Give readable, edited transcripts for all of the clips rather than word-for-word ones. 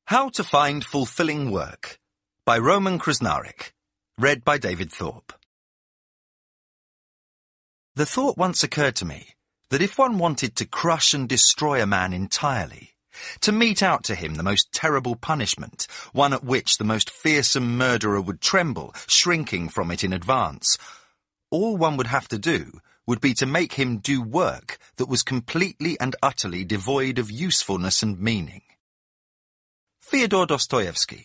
How to Find Fulfilling Work by Roman Krznaric. Read by David Thorpe. The thought once occurred to me that if one wanted to crush and destroy a man entirely, to mete out to him the most terrible punishment, one at which the most fearsome murderer would tremble, shrinking from it in advance, all one would have to do would be to make him do work that was completely and utterly devoid of usefulness and meaning. Fyodor Dostoevsky.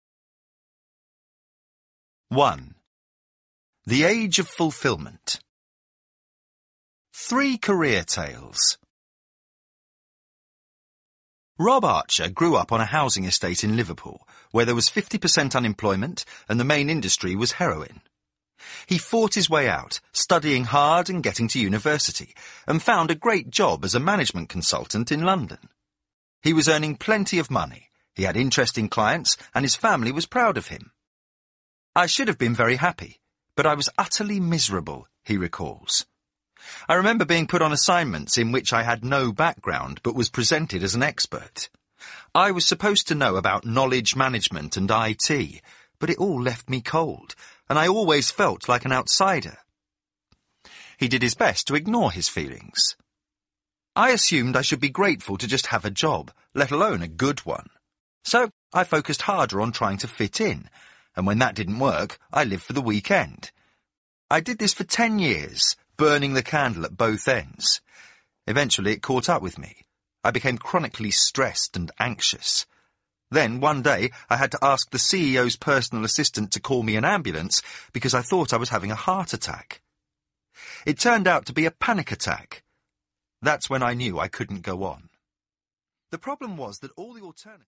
1. The Age of Fulfillment. 3 career tales. Rob Archer grew up on a housing estate in Liverpool, where there was 50% unemployment and the main industry was heroin. He fought his way out, studying hard and getting to university, and found a great job as a management consultant in London. He was earning plenty of money. He had interesting clients, and his family was proud of him. I should have been very happy, but I was utterly miserable, he recalls. I remember being put on assignments in which I had no background but was presented as an expert. I was supposed to know about knowledge management and IT, but it all left me cold, and I always felt like an outsider. He did his best to ignore his feelings. I assumed I should be grateful to just have a job, let alone a good one. So I focused harder on trying to fit in, and when that didn't work, I lived for the weekend. I did this for 10 years, burning the candle at both ends. Eventually it caught up with me. I became chronically stressed and anxious. Then, one day, I had to ask the CEO's personal assistant to call me an ambulance because I thought I was having a heart attack. It turned out to be a panic attack. That's when I knew I couldn't go on. The problem was that all the alternatives